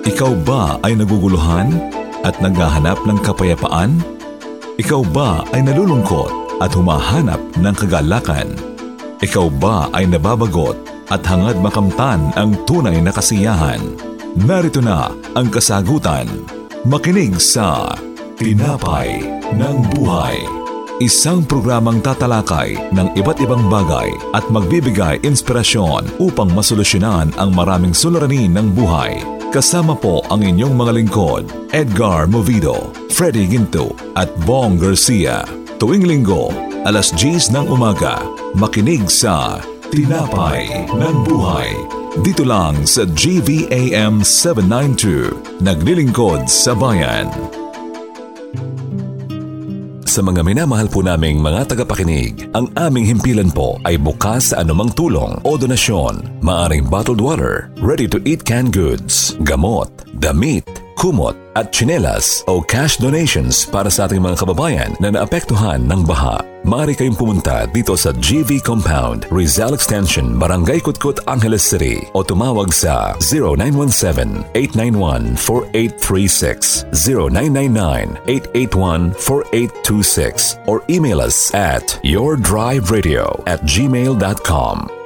Ikaw ba ay naguguluhan at naghahanap ng kapayapaan? Ikaw ba ay nalulungkot at humahanap ng kagalakan? Ikaw ba ay nababagot at hangad makamtan ang tunay na kasiyahan? Narito na ang kasagutan. Makinig sa Tinapay ng Buhay. Isang programang tatalakay ng iba't ibang bagay at magbibigay inspirasyon upang masolusyonan ang maraming suliranin ng buhay. Kasama po ang inyong mga lingkod, Edgar Movido, Freddy Ginto at Bong Garcia. Tuwing linggo, alas 10 ng umaga, makinig sa Tinapay ng Buhay. Dito lang sa GVAM 792, naglilingkod sa bayan. Sa mga minamahal po naming mga tagapakinig, ang aming himpilan po ay bukas sa anumang tulong o donasyon. Maaring bottled water, ready-to-eat canned goods, gamot, damit, kumot at tsinelas o cash donations para sa ating mga kababayan na naapektuhan ng baha. Maaari kayong pumunta dito sa GV Compound, Rizal Extension, Barangay Kutkut, Angeles City o tumawag sa 0917-891-4836, 0999-881-4826 or email us at yourdriveradio@gmail.com.